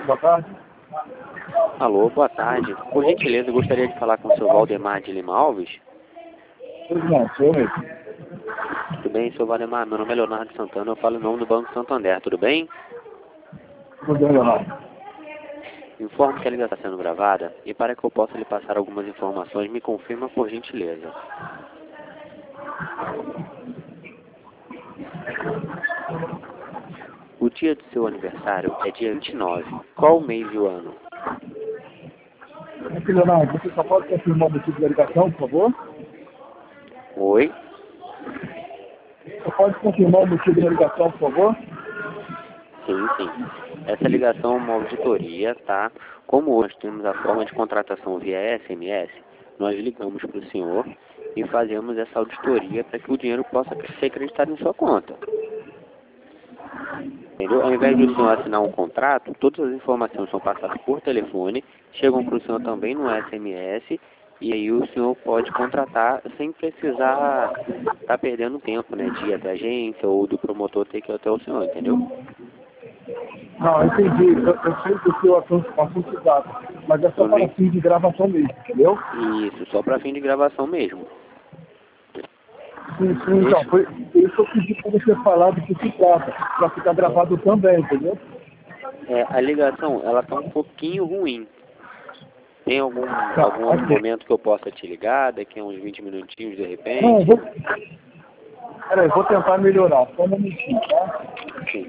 Boa tarde. Alô, boa tarde. Por gentileza, eu gostaria de falar com o seu Valdemar de Lima Alves. Pois não, sou eu mesmo. Tudo bem, seu Valdemar? Meu nome é Leonardo Santana, eu falo em nome do Banco Santander, tudo bem? Tudo bem, Leonardo? Informo que a ligação está sendo gravada e para que eu possa lhe passar algumas informações, me confirma por gentileza. O dia do seu aniversário é dia 29. Qual o mês e o ano? Aqui, Leonardo, você só pode confirmar o motivo da ligação, por favor? Oi? Só pode confirmar o motivo da ligação, por favor? Sim, sim. Essa ligação é uma auditoria, tá? Como hoje temos a forma de contratação via SMS, nós ligamos para o senhor e fazemos essa auditoria para que o dinheiro possa ser acreditado em sua conta. Entendeu? Ao invés de o senhor assinar um contrato, todas as informações são passadas por telefone, chegam para o senhor também no SMS, e aí o senhor pode contratar sem precisar estar perdendo tempo, né? De ir até a agência ou do promotor ter que ir até o senhor, entendeu? Não, entendi. Eu sei que o seu assunto exato, mas é só para fim de gravação mesmo, entendeu? Isso, só para fim de gravação mesmo. Sim, então, foi isso que eu pedi para você falar do que se trata, para ficar gravado também, entendeu? A ligação, ela tá um pouquinho ruim. Tem algum outro Ok. momento que eu possa te ligar, daqui a uns 20 minutinhos de Não, repente? Peraí, vou tentar melhorar, só um minutinho, tá? Sim.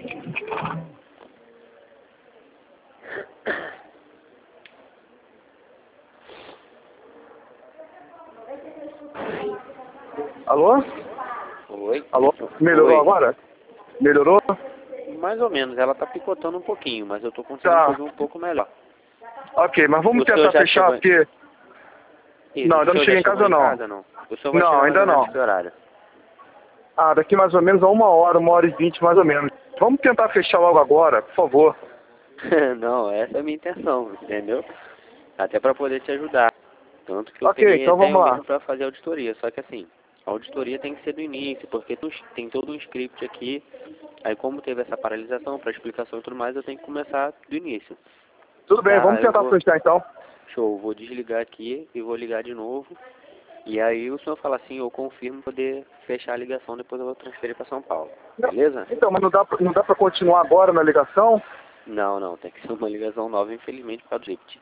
Alô? Oi? Alô? Melhorou Oi. agora? Melhorou? Mais ou menos, ela tá picotando um pouquinho, mas eu tô conseguindo Tá. fazer um pouco melhor. Ok, mas vamos O senhor tentar já fechar, chegou em... porque... Isso, Não, o ainda não senhor cheguei já em chegou casa, em não. casa, não? O senhor vai Não, chegar mais ainda ou menos não. que horário? Ah, daqui mais ou menos a 1 hora e 20, mais ou menos. Vamos tentar fechar logo agora, por favor. Não, essa é a minha intenção, entendeu? Até para poder te ajudar. Tanto que eu Ok, peguei então até vamos eu lá. mesmo para fazer a auditoria. Só que assim, a auditoria tem que ser do início, porque tem todo um script aqui. Aí como teve essa paralisação para explicação e tudo mais, eu tenho que começar do início. Tudo bem, Tá, vamos eu tentar vou... fechar então. Show, vou desligar aqui e vou ligar de novo. E aí o senhor fala assim, eu confirmo poder fechar a ligação, depois eu vou transferir para São Paulo. Beleza? Então, mas não dá pra continuar agora na ligação? Não, tem que ser uma ligação nova, infelizmente, por causa do script.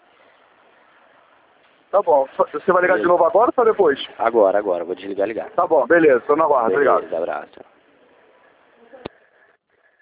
Tá bom. Você vai ligar de Beleza? novo agora ou só depois? Agora, vou desligar e ligar. Tá bom, beleza, tô na guarda, obrigado. Beleza, abraço.